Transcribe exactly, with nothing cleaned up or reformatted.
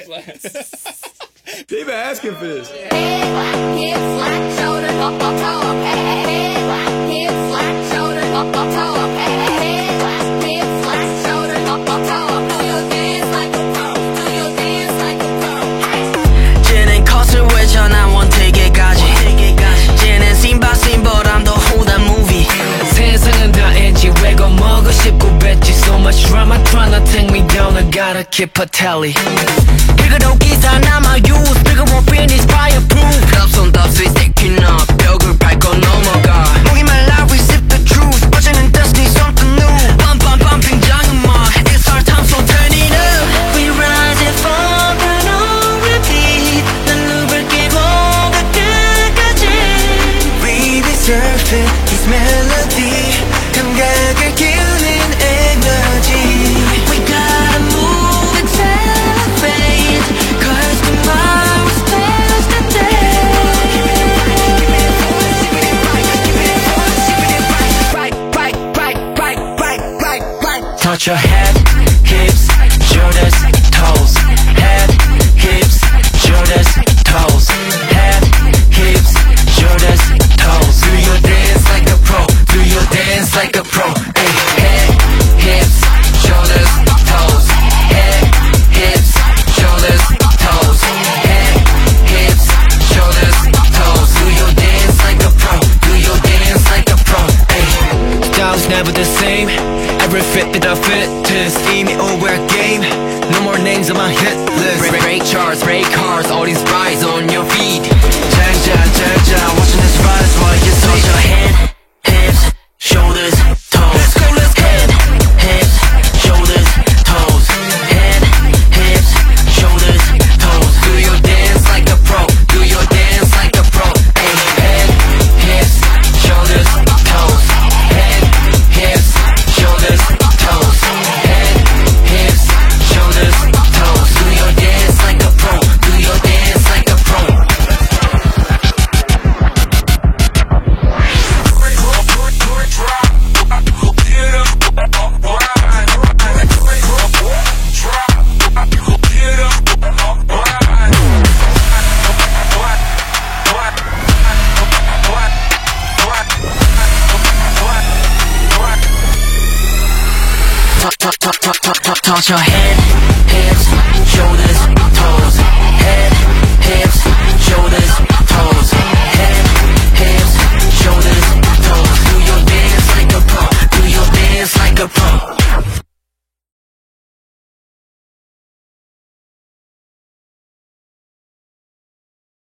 it. They've been asking for this. Head clap, hip slack, shoulders up, up, toe. Head clap, hip slack, shoulders up, up, toe. Head clap, hip slack, shoulders up, up, toe. Do your dance like a pro. Do your dance like a pro. 쟤는 컷을 외쳐 난 원테이크까지. 쟤는 심바 심보람도 후다 무비. 세상은 다 엔지 외고 먹고 싶고 뱉지. So much drama tryna take me down. I gotta keep a tally. 그래도 기사 남아 use bigger more finish fireproof. 덥손 덥수이 sticking up 벽을 밟고 넘어가. 목이 말라 we sip the truth. 어제는 destiny something new. Bum bum bumping 장음악. It's our time so turn it up. We rise and fall but on repeat. 난 누굴 깨고 그 끝까지. We be surfing this melody. 감각을 키우는 에너지. We gotta move and celebrate. Cause tomorrow's Thursday. Right, right, right, right, right, right, right. Touch your head, hips, shoulders, toes. Head, hips, shoulders, toes. Head, hips, shoulders, toes. Do your dance like a pro. Do your dance like a pro. Hey, head, hips, shoulders, toes. Head, hips, shoulders, toes. Head, hips, shoulders, toes. Do your dance like a pro. Do your dance like a pro. Hey, style's never the same. Every fit that I fit is 이미 over game. No more names on my hit list. Break charts, break cars, all these rides on your feet. 장자, 장자, watching this rise while you touch your head, hips, shoulders, toes. Let's go, let's go. Head, hips, shoulders, toes. Head, hips, shoulders, toes. Do your dance like a pro. Do your dance like a pro. Hey, head, hips, shoulders, toes. Head, hips, shoulders, toes. Head, hips, shoulders, toes. Do your dance like a pro. Do your dance like a pro. Touch your head, hips,